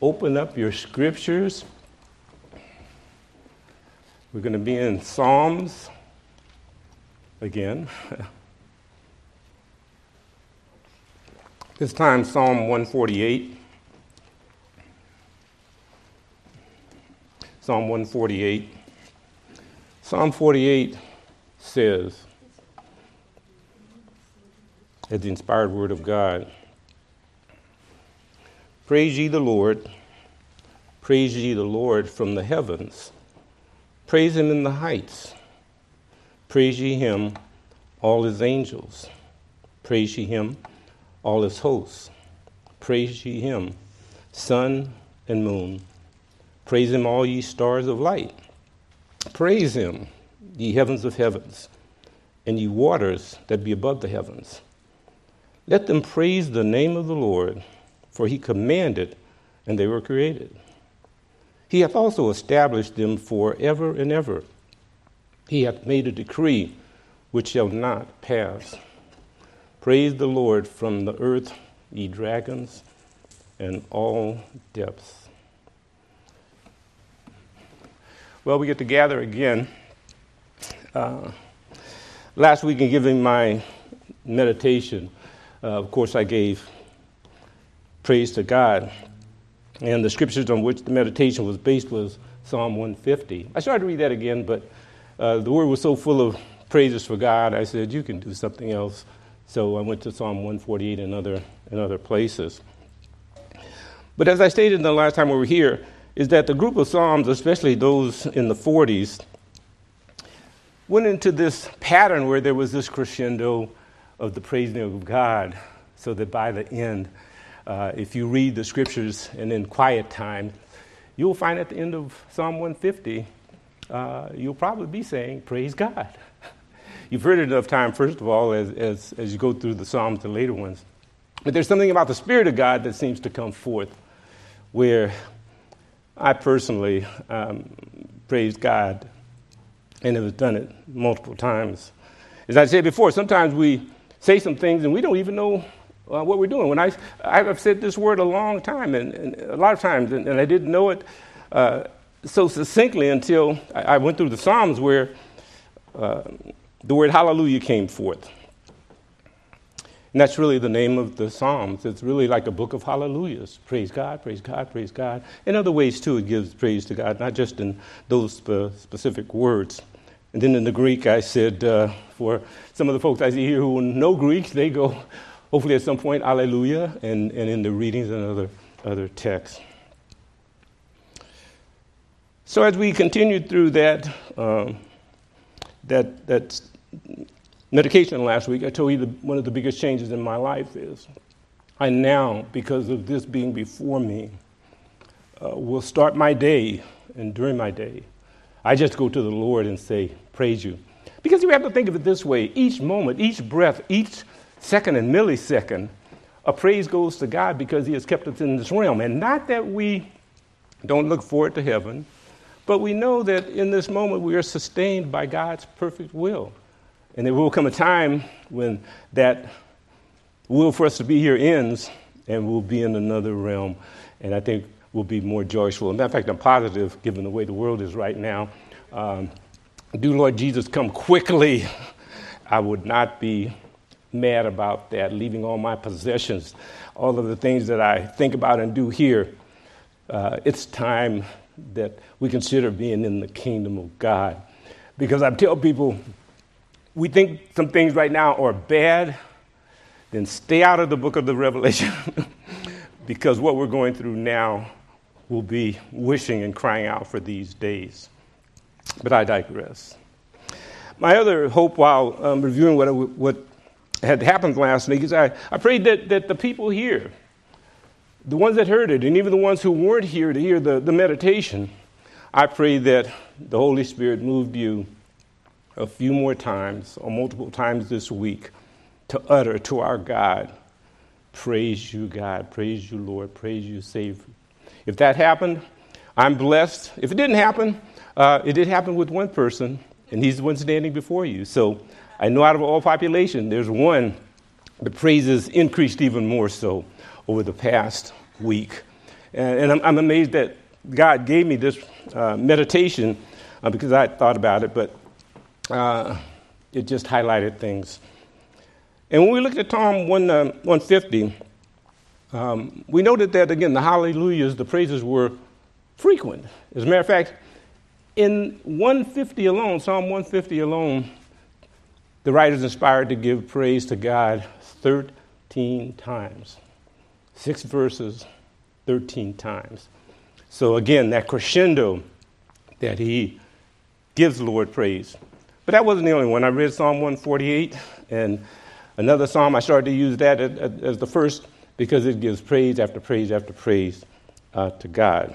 open up your scriptures. We're going to be in Psalms again. This time, Psalm 148. Psalm 148. Psalm 48 says, as the inspired word of God, "Praise ye the Lord, praise ye the Lord from the heavens. Praise him in the heights. Praise ye him, all his angels. Praise ye him, all his hosts. Praise ye him, sun and moon. Praise him, all ye stars of light. Praise him, ye heavens of heavens, and ye waters that be above the heavens. Let them praise the name of the Lord, for he commanded, and they were created. He hath also established them forever and ever. He hath made a decree which shall not pass. Praise the Lord from the earth, ye dragons, and all depths." Well, we get to gather again. Last week in giving my meditation, of course, I gave praise to God. And the scriptures on which the meditation was based was Psalm 150. I started to read that again, but the word was so full of praises for God, I said, you can do something else. So I went to Psalm 148 and other places. But as I stated the last time we were here, is that the group of Psalms, especially those in the 40s, went into this pattern where there was this crescendo of the praising of God, so that by the end, if you read the scriptures and in quiet time, you'll find at the end of Psalm 150, you'll probably be saying, praise God. You've heard it enough time, first of all, as you go through the Psalms, the later ones. But there's something about the Spirit of God that seems to come forth, where I personally praise God and have done it multiple times. As I said before, sometimes we say some things and we don't even know what we're doing. When I've said this word a long time, and a lot of times, and I didn't know it so succinctly until I went through the Psalms where the word hallelujah came forth. And that's really the name of the Psalms. It's really like a book of hallelujahs. Praise God, praise God, praise God. In other ways, too, it gives praise to God, not just in those specific words. And then in the Greek, I said, for some of the folks I see here who know Greek, they go, hopefully at some point, alleluia, and in the readings and other texts. So as we continued through that medication last week, I told you one of the biggest changes in my life is I now, because of this being before me, will start my day, and during my day, I just go to the Lord and say, praise you. Because you have to think of it this way, each moment, each breath, each second and millisecond, a praise goes to God because he has kept us in this realm. And not that we don't look forward to heaven, but we know that in this moment we are sustained by God's perfect will. And there will come a time when that will for us to be here ends and we'll be in another realm. And I think we'll be more joyful. As a matter of fact, I'm positive, given the way the world is right now, do Lord Jesus come quickly, I would not be mad about that, leaving all my possessions, all of the things that I think about and do here. It's time that we consider being in the kingdom of God. Because I tell people, we think some things right now are bad, then stay out of the book of the Revelation because what we're going through now will be wishing and crying out for these days. But I digress. My other hope while reviewing what had happened last week is I prayed that the people here, the ones that heard it, and even the ones who weren't here to hear the meditation, I pray that the Holy Spirit moved you a few more times or multiple times this week to utter to our God, praise you, God, praise you, Lord, praise you, Savior. If that happened, I'm blessed. If it didn't happen, it did happen with one person, and he's the one standing before you. So I know out of all population, there's one, the praises increased even more so over the past week. And I'm amazed that God gave me this meditation because I thought about it, but it just highlighted things. And when we looked at Psalm 150, we noted that, again, the hallelujahs, the praises were frequent. As a matter of fact, in 150 alone, Psalm 150 alone, the writer is inspired to give praise to God 13 times. 6 verses, 13 times. So again, that crescendo that he gives the Lord praise. But that wasn't the only one. I read Psalm 148, and another psalm, I started to use that as the first because it gives praise after praise after praise to God.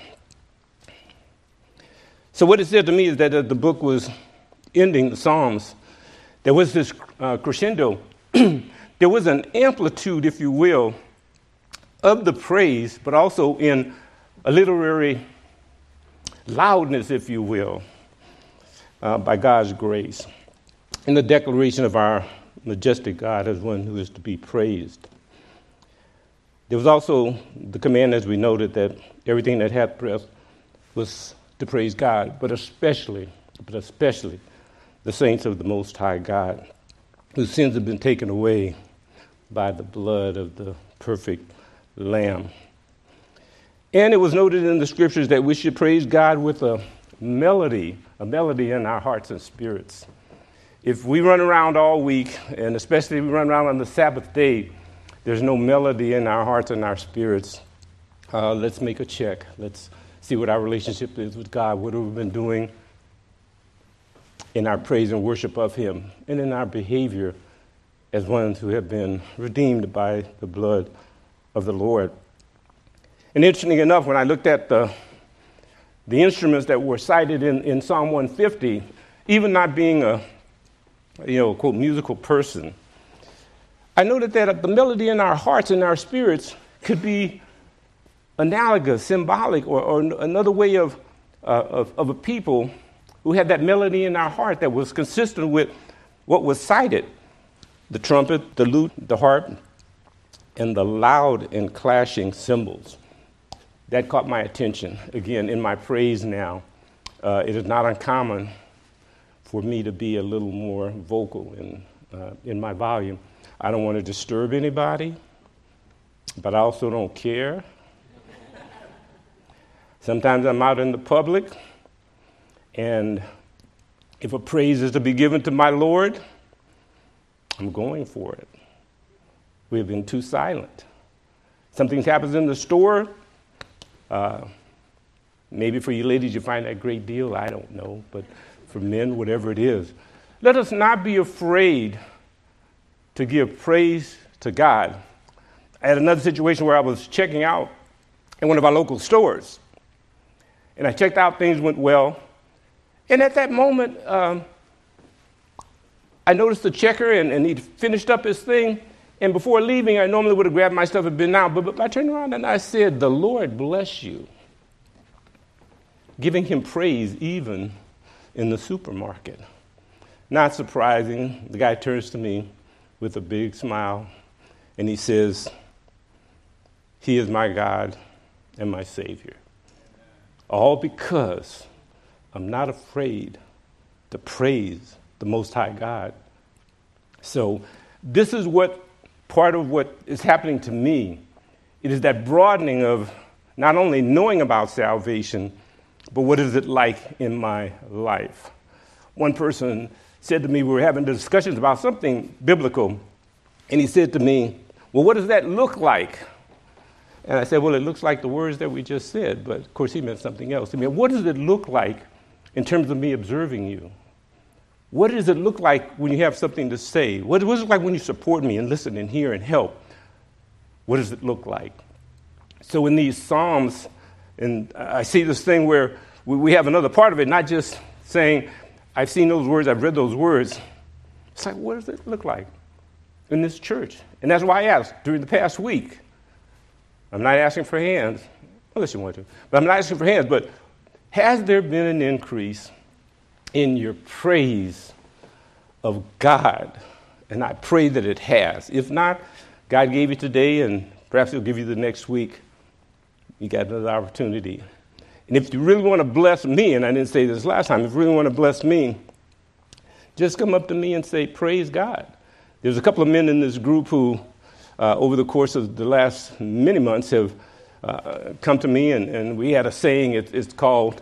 So what it said to me is that as the book was ending, the Psalms, there was this crescendo. There was an amplitude, if you will, of the praise, but also in a literary loudness, if you will, by God's grace, in the declaration of our majestic God as one who is to be praised. There was also the command, as we noted, that everything that had breath was to praise God, but especially the saints of the Most High God, whose sins have been taken away by the blood of the perfect Lamb. And it was noted in the scriptures that we should praise God with a melody in our hearts and spirits. If we run around all week, and especially if we run around on the Sabbath day, there's no melody in our hearts and our spirits. Let's make a check. Let's see what our relationship is with God, what have we been doing in our praise and worship of him, and in our behavior as ones who have been redeemed by the blood of the Lord. And interestingly enough, when I looked at the instruments that were cited in Psalm 150, even not being a quote, musical person, I noted that the melody in our hearts and our spirits could be analogous, symbolic, or another way of a people who had that melody in our heart that was consistent with what was cited: the trumpet, the lute, the harp, and the loud and clashing cymbals. That caught my attention. Again, in my praise now, it is not uncommon for me to be a little more vocal in my volume. I don't want to disturb anybody, but I also don't care. Sometimes I'm out in the public, and if a praise is to be given to my Lord, I'm going for it. We've been too silent. Something happens in the store. Maybe for you ladies, you find that a great deal. I don't know. But for men, whatever it is, let us not be afraid to give praise to God. I had another situation where I was checking out in one of our local stores. And I checked out, things went well. And at that moment, I noticed the checker, and he'd finished up his thing. And before leaving, I normally would have grabbed my stuff and been out. But I turned around and I said, "The Lord bless you." Giving him praise even in the supermarket. Not surprising, the guy turns to me with a big smile, and he says, "He is my God and my Savior." All because I'm not afraid to praise the Most High God. So this is part of what is happening to me. It is that broadening of not only knowing about salvation, but what is it like in my life? One person said to me, we were having discussions about something biblical, and he said to me, "Well, what does that look like?" And I said, "Well, it looks like the words that we just said," but of course he meant something else. I mean, what does it look like in terms of me observing you? What does it look like when you have something to say? What does it look like when you support me and listen and hear and help? What does it look like? So in these Psalms, and I see this thing where we have another part of it, not just saying, "I've seen those words, I've read those words." It's like, what does it look like in this church? And that's why I asked during the past week. I'm not asking for hands, unless you want to, but I'm not asking for hands, but has there been an increase in your praise of God? And I pray that it has. If not, God gave you today, and perhaps he'll give you the next week. You got another opportunity. And if you really want to bless me, and I didn't say this last time, if you really want to bless me, just come up to me and say, praise God. There's a couple of men in this group who, over the course of the last many months, have come to me, and we had a saying. It's called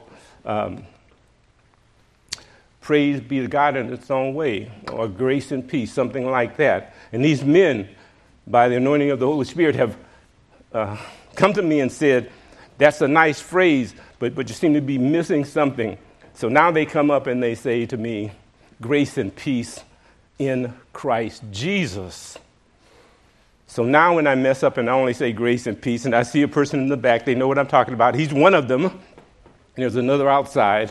praise be to God in its own way, or grace and peace, something like that. And these men, by the anointing of the Holy Spirit, have come to me and said, that's a nice phrase, but you seem to be missing something. So now they come up and they say to me, grace and peace in Christ Jesus. So now when I mess up and I only say grace and peace, and I see a person in the back, they know what I'm talking about. He's one of them, and there's another outside.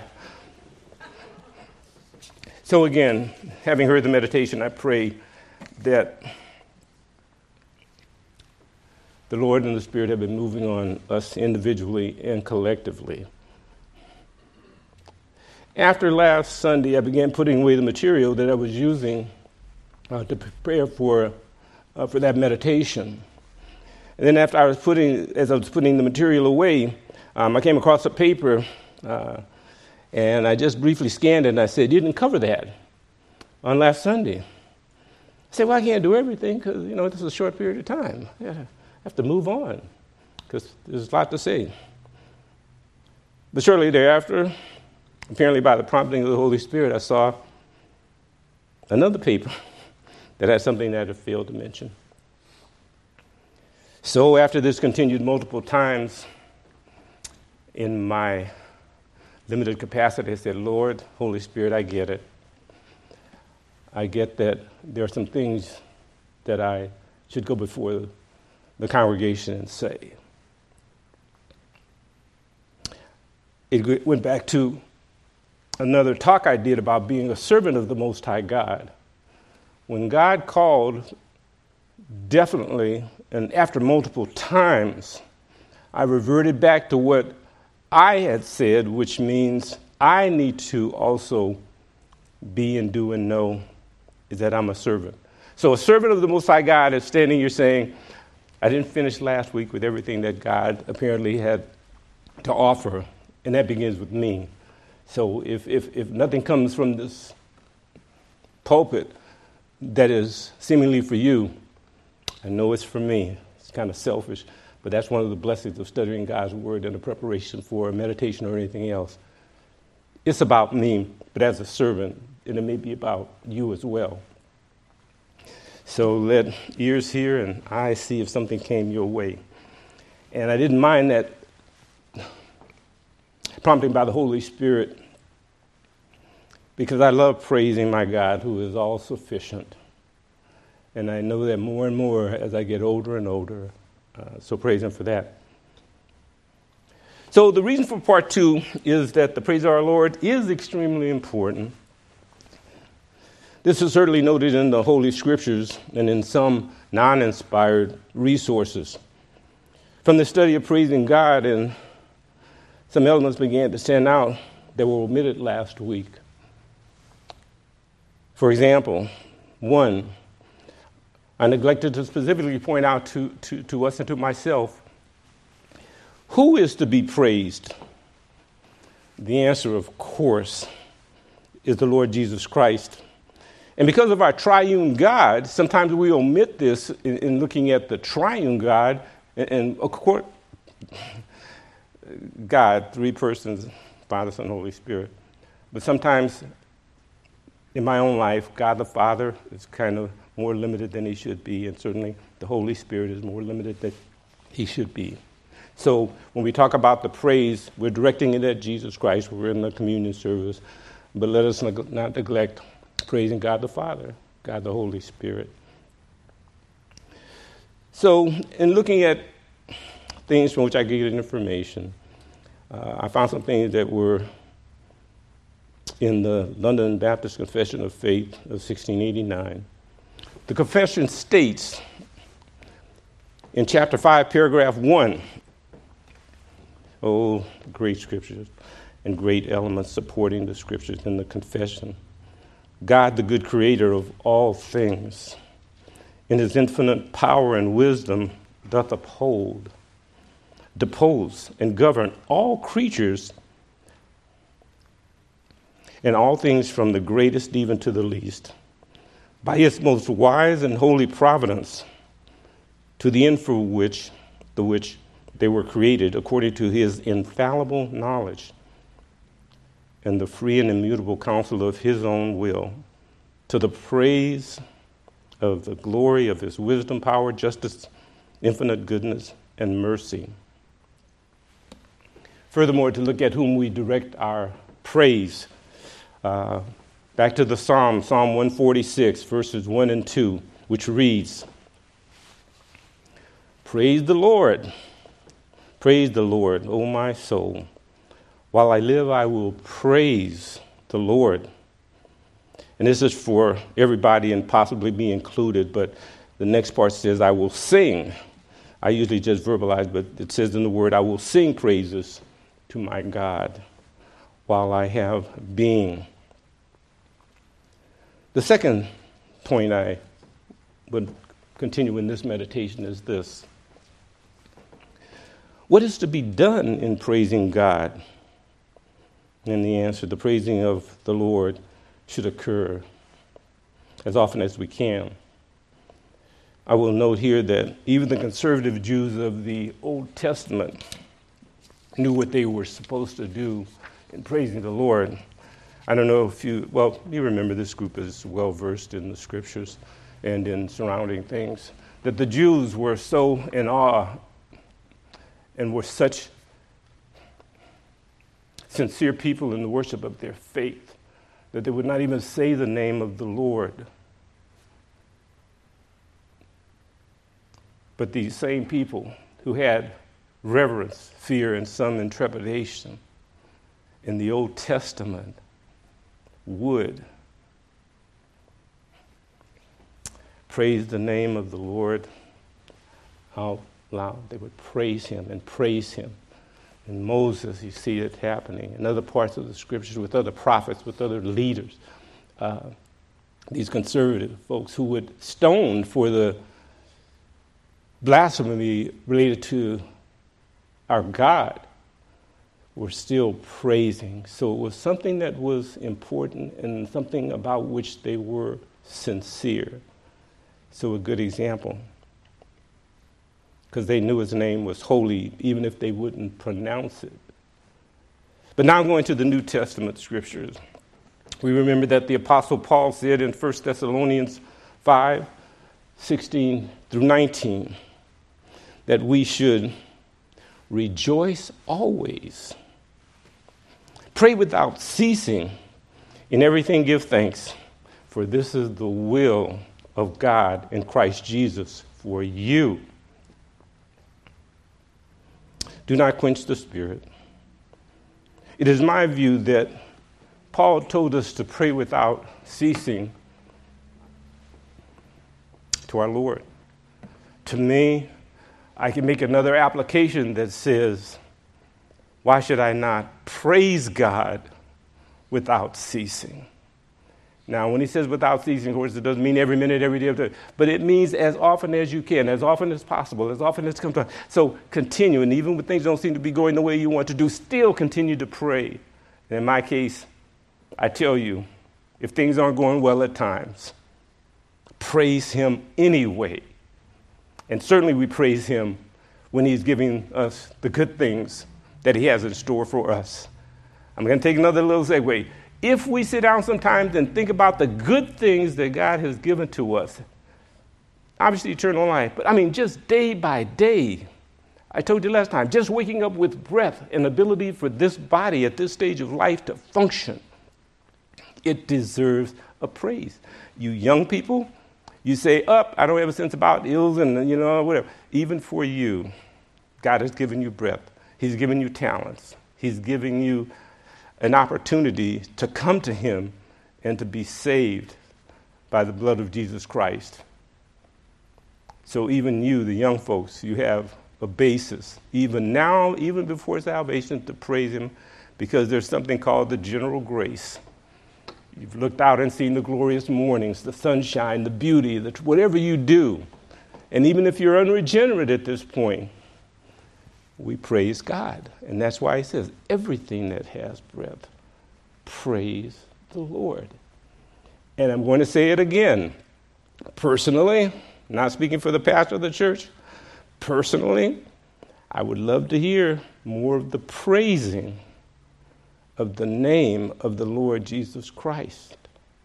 So again, having heard the meditation, I pray that the Lord and the Spirit have been moving on us individually and collectively. After last Sunday, I began putting away the material that I was using to prepare for that meditation. And then as I was putting the material away, I came across a paper, and I just briefly scanned it, and I said, you didn't cover that on last Sunday. I said, well, I can't do everything because, this is a short period of time. I have to move on because there's a lot to say. But shortly thereafter, apparently by the prompting of the Holy Spirit, I saw another paper that had something that I failed to mention. So after this continued multiple times in my limited capacity, I said, Lord, Holy Spirit, I get it. I get that there are some things that I should go before the congregation and say. It went back to another talk I did about being a servant of the Most High God. When God called, definitely, and after multiple times, I reverted back to what I had said, which means I need to also be and do and know is that I'm a servant. So a servant of the Most High God is standing here saying, I didn't finish last week with everything that God apparently had to offer, and that begins with me. So if nothing comes from this pulpit that is seemingly for you, I know it's for me. It's kind of selfish, but that's one of the blessings of studying God's Word and the preparation for a meditation or anything else. It's about me, but as a servant, and it may be about you as well. So let ears hear and eyes see if something came your way. And I didn't mind that prompting by the Holy Spirit, because I love praising my God who is all sufficient. And I know that more and more as I get older and older. So praise Him for that. So the reason for part 2 is that the praise of our Lord is extremely important. This is certainly noted in the Holy Scriptures and in some non-inspired resources. From the study of praising God, and some elements began to stand out that were omitted last week. For example, 1, I neglected to specifically point out to us and to myself, who is to be praised? The answer, of course, is the Lord Jesus Christ. And because of our triune God, sometimes we omit this in looking at the triune God, and of course, God, 3 persons, Father, Son, Holy Spirit. But sometimes in my own life, God the Father is kind of more limited than He should be, and certainly the Holy Spirit is more limited than He should be. So when we talk about the praise, we're directing it at Jesus Christ. We're in the communion service. But let us not neglect praising God the Father, God the Holy Spirit. So in looking at things from which I get information, I found some things that were in the London Baptist Confession of Faith of 1689. The confession states in chapter 5, paragraph 1, oh, great scriptures and great elements supporting the scriptures in the confession. God, the good creator of all things, in His infinite power and wisdom, doth uphold depose and govern all creatures and all things from the greatest even to the least, by his most wise and holy providence, to the end for which they were created, according to his infallible knowledge and the free and immutable counsel of his own will, to the praise of the glory of his wisdom, power, justice, infinite goodness, and mercy. Furthermore, to look at whom we direct our praise. Back to the Psalm 146, verses 1 and 2, which reads, Praise the Lord, O my soul. While I live, I will praise the Lord. And this is for everybody and possibly me included, but the next part says, I will sing. I usually just verbalize, but it says in the word, I will sing praises to my God while I have being. The second point I would continue in this meditation is this. What is to be done in praising God? And the answer, the praising of the Lord should occur as often as we can. I will note here that even the conservative Jews of the Old Testament knew what they were supposed to do in praising the Lord. I don't know if you remember this group is well versed in the scriptures and in surrounding things, that the Jews were so in awe and were such sincere people in the worship of their faith that they would not even say the name of the Lord. But these same people who had reverence, fear, and some trepidation in the Old Testament would praise the name of the Lord out loud. They would praise him and praise him. In Moses, you see it happening. In other parts of the scriptures, with other prophets, with other leaders, these conservative folks who would stone for the blasphemy related to our God were still praising. So it was something that was important and something about which they were sincere. So a good example. Because they knew his name was holy, even if they wouldn't pronounce it. But now going to the New Testament scriptures. We remember that the Apostle Paul said in 1 Thessalonians 5, 16 through 19, that we should rejoice always, pray without ceasing, in everything give thanks, for this is the will of God in Christ Jesus for you. Do not quench the Spirit. It is my view that Paul told us to pray without ceasing to our Lord. To me, I can make another application that says, why should I not praise God without ceasing? Now, when he says without ceasing, of course, it doesn't mean every minute, every day of the day, but it means as often as you can, as often as possible, as often as it comes to. So continue, and even when things don't seem to be going the way you want to do, still continue to pray. And in my case, I tell you, if things aren't going well at times, praise him anyway. And certainly we praise him when he's giving us the good things that he has in store for us. I'm going to take another little segue. If we sit down sometimes and think about the good things that God has given to us, obviously eternal life, but just day by day, I told you last time, just waking up with breath and ability for this body at this stage of life to function, it deserves a praise. You young people, you say, I don't have a sense about ills and, whatever. Even for you, God has given you breath. He's given you talents. He's giving you an opportunity to come to him and to be saved by the blood of Jesus Christ. So even you, the young folks, you have a basis, even now, even before salvation, to praise him, because there's something called the general grace. You've looked out and seen the glorious mornings, the sunshine, the beauty, whatever you do. And even if you're unregenerate at this point, we praise God. And that's why he says, everything that has breath, praise the Lord. And I'm going to say it again. Personally, not speaking for the pastor of the church, personally, I would love to hear more of the praising of the name of the Lord Jesus Christ.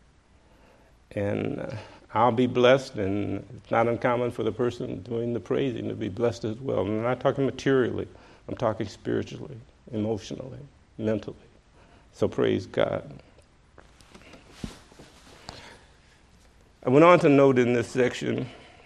And I'll be blessed, and it's not uncommon for the person doing the praising to be blessed as well. I'm not talking materially. I'm talking spiritually, emotionally, mentally. So praise God. I went on to note in this section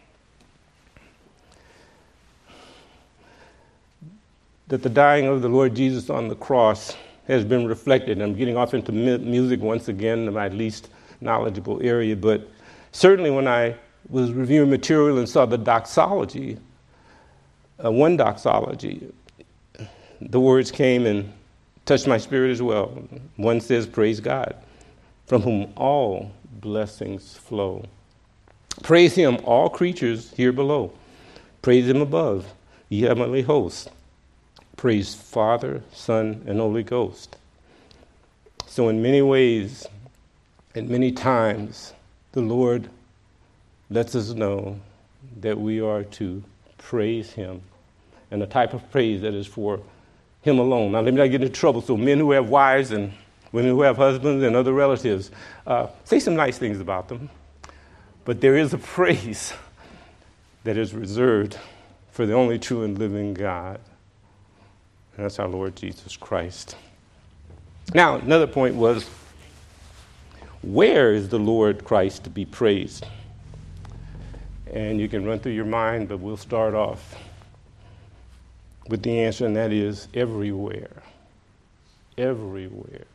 that the dying of the Lord Jesus on the cross has been reflected. I'm getting off into music once again, my least knowledgeable area, but certainly when I was reviewing material and saw the doxology, one doxology, the words came and touched my spirit as well. One says, praise God, from whom all blessings flow. Praise him, all creatures here below. Praise him above, ye heavenly hosts. Praise Father, Son, and Holy Ghost. So in many ways, and many times, the Lord lets us know that we are to praise him, and a type of praise that is for him alone. Now, let me not get into trouble. So men who have wives and women who have husbands and other relatives, say some nice things about them. But there is a praise that is reserved for the only true and living God. And that's our Lord Jesus Christ. Now, another point was, where is the Lord Christ to be praised? And you can run through your mind, but we'll start off with the answer, and that is everywhere. Everywhere.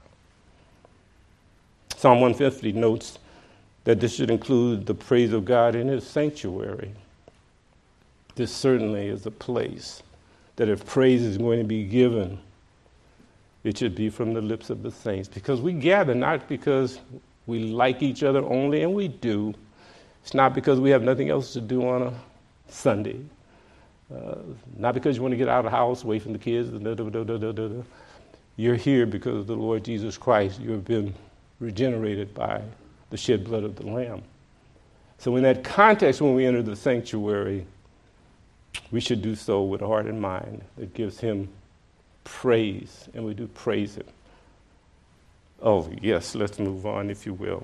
Psalm 150 notes that this should include the praise of God in his sanctuary. This certainly is a place that if praise is going to be given, it should be from the lips of the saints. Because we gather not because we like each other only, and we do. It's not because we have nothing else to do on a Sunday. Not because you want to get out of the house, away from the kids. You're here because of the Lord Jesus Christ. You have been regenerated by the shed blood of the Lamb. So in that context, when we enter the sanctuary, we should do so with a heart and mind that gives him praise, and we do praise him. Oh, yes, let's move on, if you will.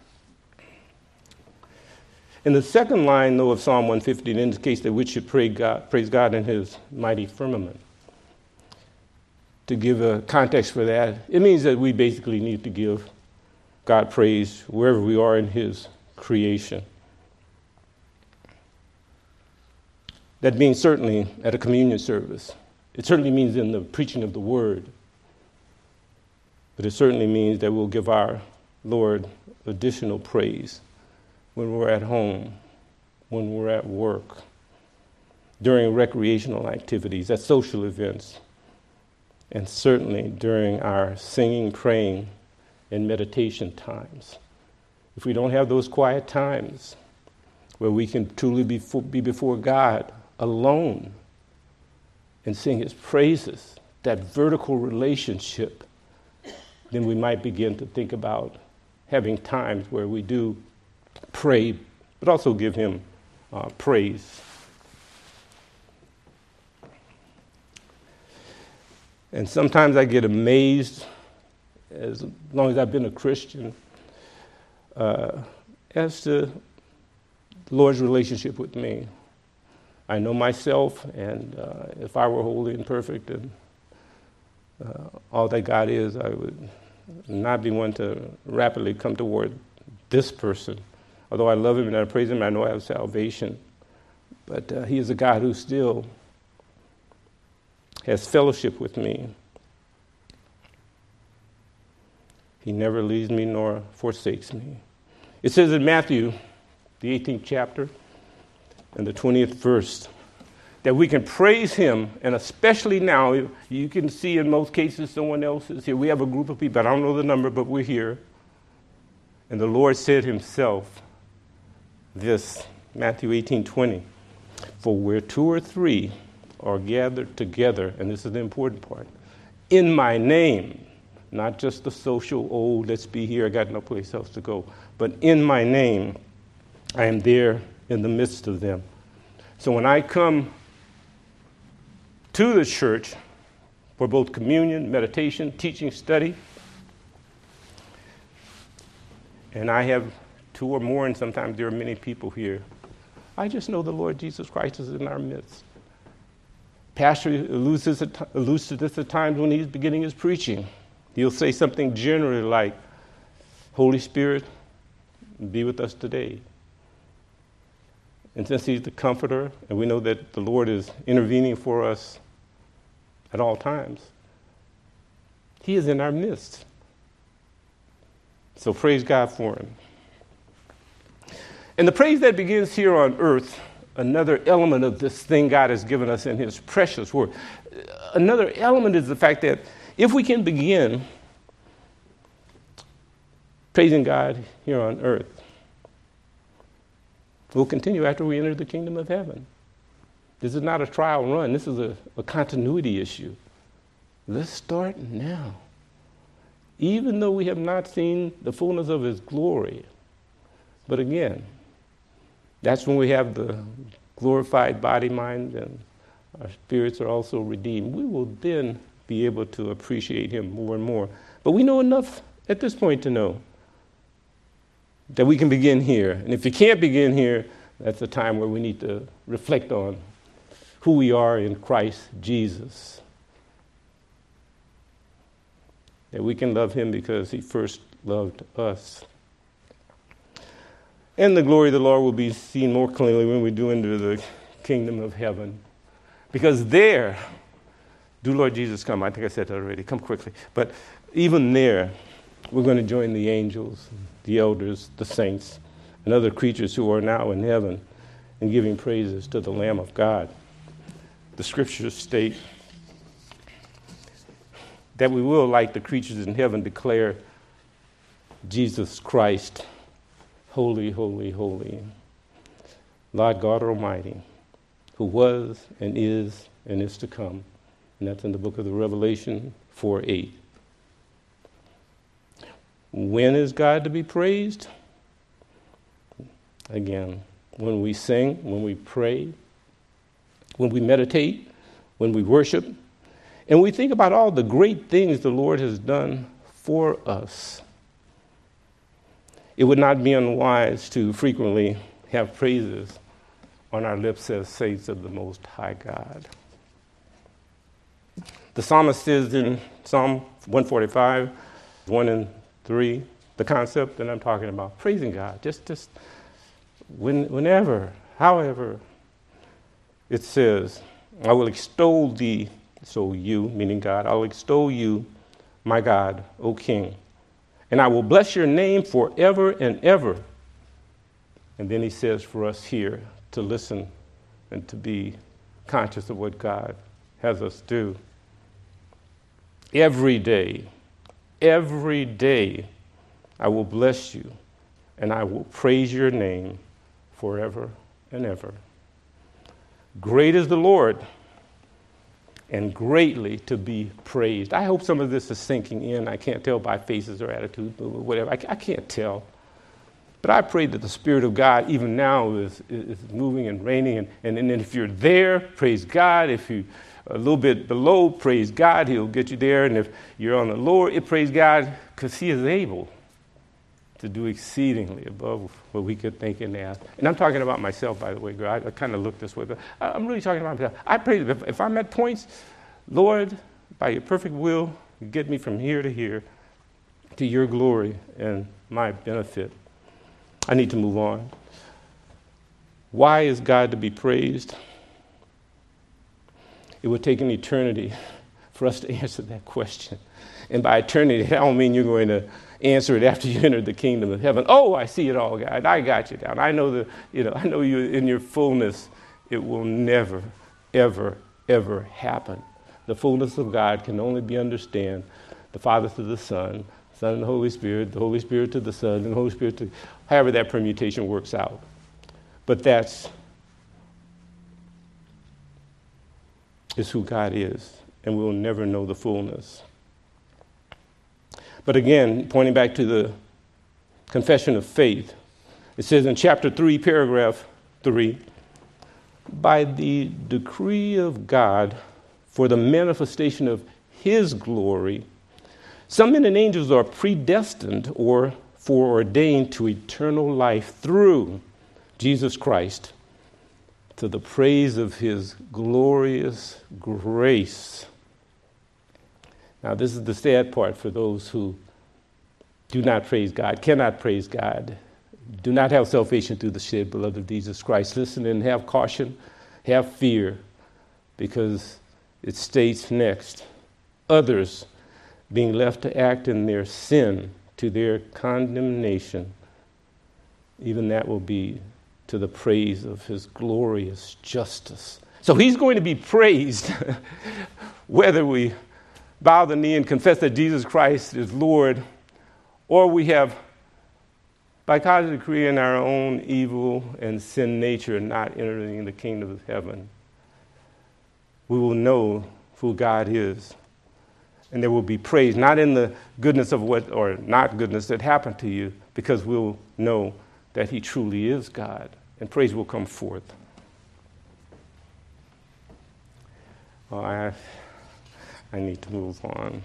In the second line, though, of Psalm 150, it indicates that we should praise God in his mighty firmament. To give a context for that, it means that we basically need to give God praise wherever we are in his creation. That means certainly at a communion service. It certainly means in the preaching of the word. But it certainly means that we'll give our Lord additional praise when we're at home, when we're at work, during recreational activities, at social events, and certainly during our singing, praying, and meditation times. If we don't have those quiet times where we can truly be before God alone and sing his praises, that vertical relationship, then we might begin to think about having times where we do pray, but also give him praise. And sometimes I get amazed, as long as I've been a Christian, as to the Lord's relationship with me. I know myself, and if I were holy and perfect and all that God is, I would not be one to rapidly come toward this person. Although I love him and I praise him, I know I have salvation. But he is a God who still has fellowship with me. He never leaves me nor forsakes me. It says in Matthew, the 18th chapter, and the 20th verse, that we can praise him, and especially now, you can see in most cases someone else is here. We have a group of people, I don't know the number, but we're here. And the Lord said himself this, Matthew 18:20, for where two or three are gathered together, and this is the important part, in my name, not just the social, let's be here, I got no place else to go, but in my name, I am there in the midst of them. So when I come to the church for both communion, meditation, teaching, study, and I have 2 or more, and sometimes there are many people here, I just know the Lord Jesus Christ is in our midst. Pastor alludes to this at times when he's beginning his preaching. He'll say something generally like, Holy Spirit, be with us today. And since he's the comforter, and we know that the Lord is intervening for us at all times, he is in our midst. So praise God for him. And the praise that begins here on earth, another element of this thing God has given us in his precious word, another element is the fact that if we can begin praising God here on earth, we'll continue after we enter the kingdom of heaven. This is not a trial run. This is a continuity issue. Let's start now. Even though we have not seen the fullness of his glory. But again, that's when we have the glorified body, mind, and our spirits are also redeemed. We will then be able to appreciate him more and more. But we know enough at this point to know that we can begin here. And if you can't begin here, that's a time where we need to reflect on who we are in Christ Jesus. That we can love him because he first loved us. And the glory of the Lord will be seen more clearly when we do enter the kingdom of heaven. Because there, do Lord Jesus come. I think I said that already. Come quickly. But even there, we're going to join the angels, the elders, the saints, and other creatures who are now in heaven and giving praises to the Lamb of God. The scriptures state that we will, like the creatures in heaven, declare Jesus Christ, holy, holy, holy, Lord God Almighty, who was and is to come. And that's in the book of the Revelation 4:8. When is God to be praised? Again, when we sing, when we pray, when we meditate, when we worship, and we think about all the great things the Lord has done for us. It would not be unwise to frequently have praises on our lips as saints of the Most High God. The psalmist says in Psalm 145, 1 and 3, the concept that I'm talking about, praising God, just whenever, however, it says, I will extol thee, so you, meaning God, I will extol you, my God, O King, and I will bless your name forever and ever. And then he says for us here to listen and to be conscious of what God has us do. Every day, I will bless you, and I will praise your name forever and ever. Great is the Lord, and greatly to be praised. I hope some of this is sinking in. I can't tell by faces or attitudes or whatever. I can't tell. But I pray that the Spirit of God even now is moving and reigning. And then if you're there, praise God. If you're a little bit below, praise God. He'll get you there. And if you're on the lower, praise God, because he is able to do exceedingly above what we could think and ask. And I'm talking about myself, by the way, girl. I kind of look this way, but I'm really talking about myself. I pray that if I'm at points, Lord, by your perfect will, get me from here to here to your glory and my benefit. I need to move on. Why is God to be praised? It would take an eternity for us to answer that question. And by eternity, I don't mean you're going to answer it after you enter the kingdom of heaven. Oh, I see it all, God. I got you down. I know I know you in your fullness. It will never, ever, ever happen. The fullness of God can only be understood. The Father to the Son, Son and the Holy Spirit to the Son, and the Holy Spirit to however that permutation works out. But that's is who God is, and we'll never know the fullness. But again, pointing back to the confession of faith, it says in chapter 3, paragraph 3, by the decree of God for the manifestation of his glory, some men and angels are predestined or foreordained to eternal life through Jesus Christ, to the praise of his glorious grace. Now, this is the sad part for those who do not praise God, cannot praise God, do not have salvation through the shed blood of Jesus Christ. Listen and have caution, have fear, because it states next, others being left to act in their sin to their condemnation, even that will be to the praise of his glorious justice. So he's going to be praised whether we bow the knee and confess that Jesus Christ is Lord, or we have, by God's decree, in our own evil and sin nature, not entering the kingdom of heaven. We will know who God is. And there will be praise, not in the goodness of what, or not goodness that happened to you, because we'll know that he truly is God. And praise will come forth. I need to move on.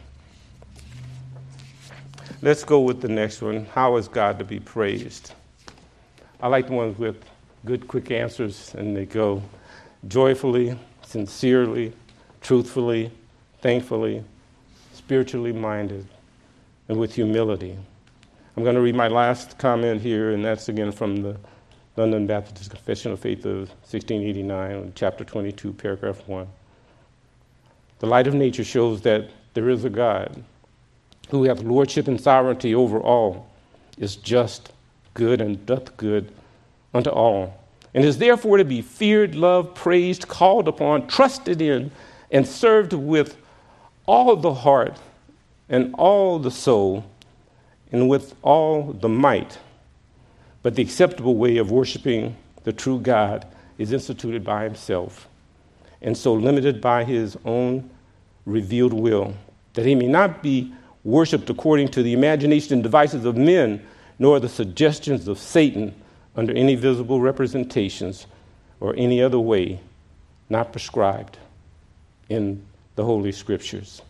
Let's go with the next one. How is God to be praised? I like the ones with good, quick answers, and they go joyfully, sincerely, truthfully, thankfully, spiritually minded, and with humility. I'm going to read my last comment here, and that's again from the London Baptist Confession of Faith of 1689, chapter 22, paragraph 1. The light of nature shows that there is a God who hath lordship and sovereignty over all, is just, good, and doth good unto all, and is therefore to be feared, loved, praised, called upon, trusted in, and served with all the heart and all the soul and with all the might. But the acceptable way of worshiping the true God is instituted by himself, and so limited by his own revealed will, that he may not be worshipped according to the imagination and devices of men, nor the suggestions of Satan under any visible representations or any other way not prescribed in the Holy Scriptures.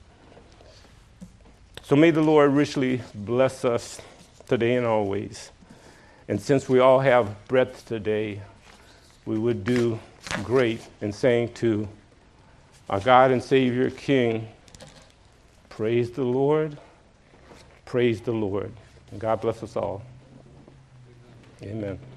So may the Lord richly bless us today and always. And since we all have breath today, we would do great in saying to our God and Savior King, praise the Lord, praise the Lord. And God bless us all. Amen.